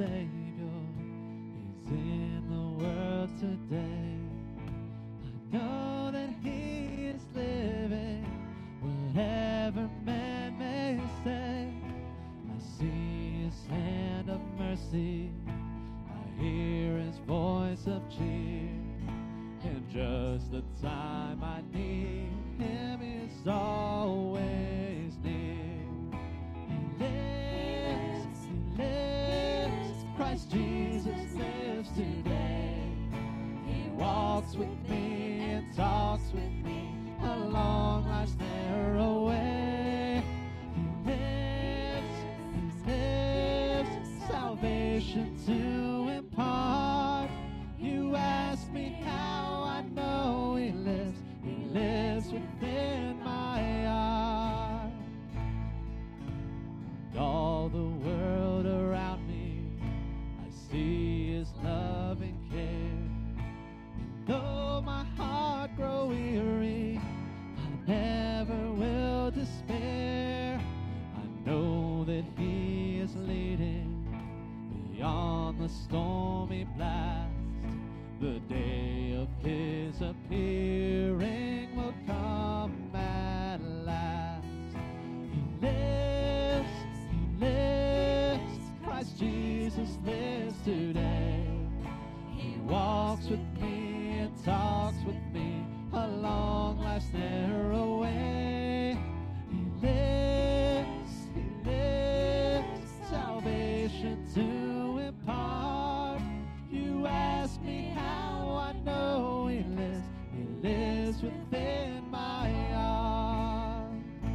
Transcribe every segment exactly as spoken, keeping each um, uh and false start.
Savior is in the world today. I know that He is living, whatever man may say. I see His hand of mercy, I hear His voice of cheer, and just the time I need Him is always near. He lives, He lives, Christ Jesus lives today. He walks with me and talks with me along life's narrow way. He lives, He lives, salvation to impart. You ask me how I know He lives. He lives within my heart. And all the world around me, I see His love and care. And though my heart grow weary, I never will despair. I know that He is leading beyond the stormy blast. The day of His appearing will come at last. He lives, He lives, Christ Jesus lives today. He walks with me and talks with me along life's narrow way. He lives, He lives, salvation to impart. You ask me how I know He lives. He lives within my heart.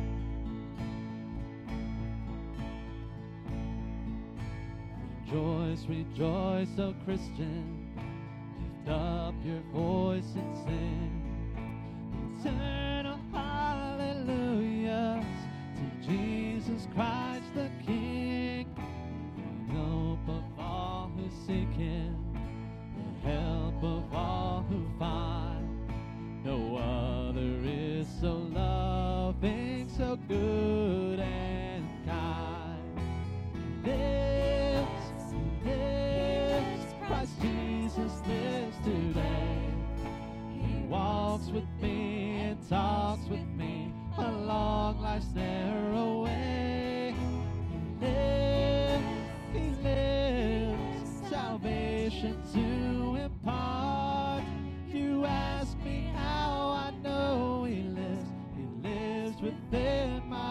Rejoice, rejoice, O Christian. Lift up your voice and sing eternal hallelujahs to Jesus Christ the King, the hope of all who seek Him, the help of all who find. No other is so loving, so good and kind. He lives, He lives, Christ Jesus lives today. He walks with me and talks with me along life's narrow way. He lives, He lives, salvation to impart. You ask me how I know He lives. He lives within my